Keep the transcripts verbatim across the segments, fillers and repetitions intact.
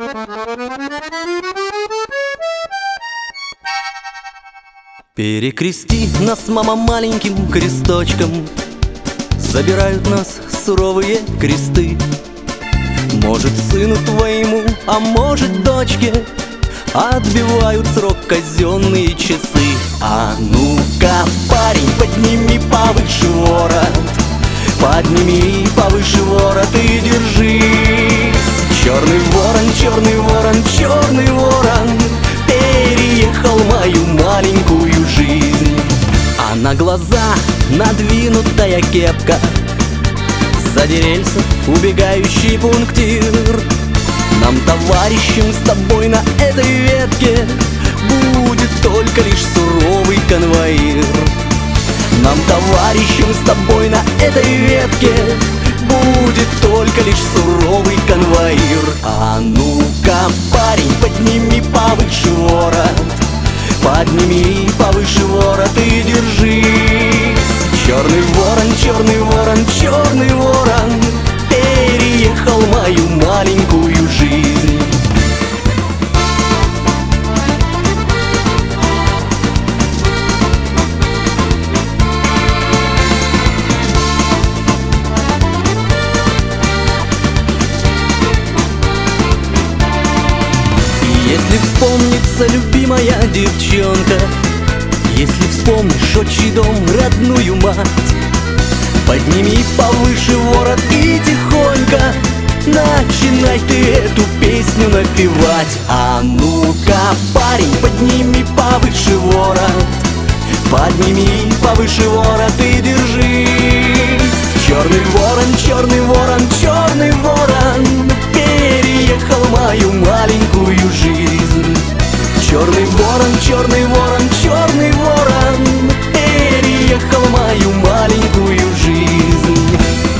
Перекрести нас, мама, маленьким кресточком, забирают нас суровые кресты. Может, сыну твоему, а может, дочке отбивают срок казенные часы. А ну-ка, парень, подними повыше ворот, подними повыше ворот и держись. Черный ворон, черный ворон, черный ворон переехал мою маленькую жизнь. А на глаза надвинутая кепка, сзади рельсов убегающий пунктир. Нам, товарищам, с тобой на этой ветке будет только лишь суровый конвоир. Нам, товарищам, с тобой на этой ветке будет только лишь суровый конвоир. А ну-ка, парень, подними повыше ворот, подними повыше ворот и держись. Черный ворон, черный ворон, черный ворон переехал мою маленькую жизнь. Если вспомнится любимая девчонка, если вспомнишь отчий дом, родную мать, подними повыше ворот и тихонько начинай ты эту песню напевать. А ну-ка, парень, подними повыше ворот, подними повыше ворот и держись. Черный ворон, черный ворон, черный ворон переехал мою маленькую жизнь. Черный ворон, черный ворон, черный ворон переехал мою маленькую жизнь.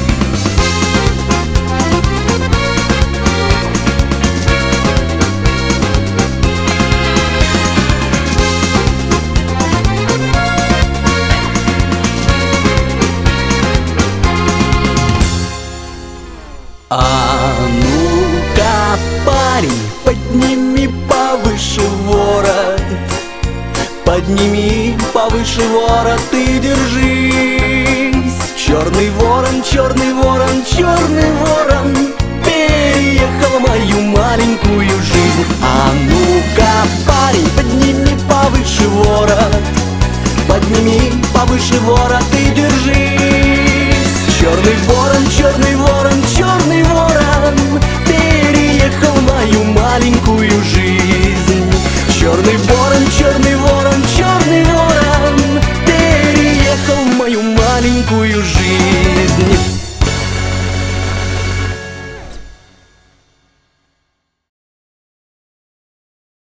А ну-ка, парень, подними повыше ворот, подними повыше ворот и держись. Черный ворон, черный ворон, черный ворон переехал мою маленькую жизнь. А ну-ка, парень, подними повыше ворот, подними повыше ворот и держись. Черный ворон, черный ворон, черный ворон переехал мою маленькую жизнь. Черный ворон, черный ворон, черный ворон переехал мою маленькую жизнь.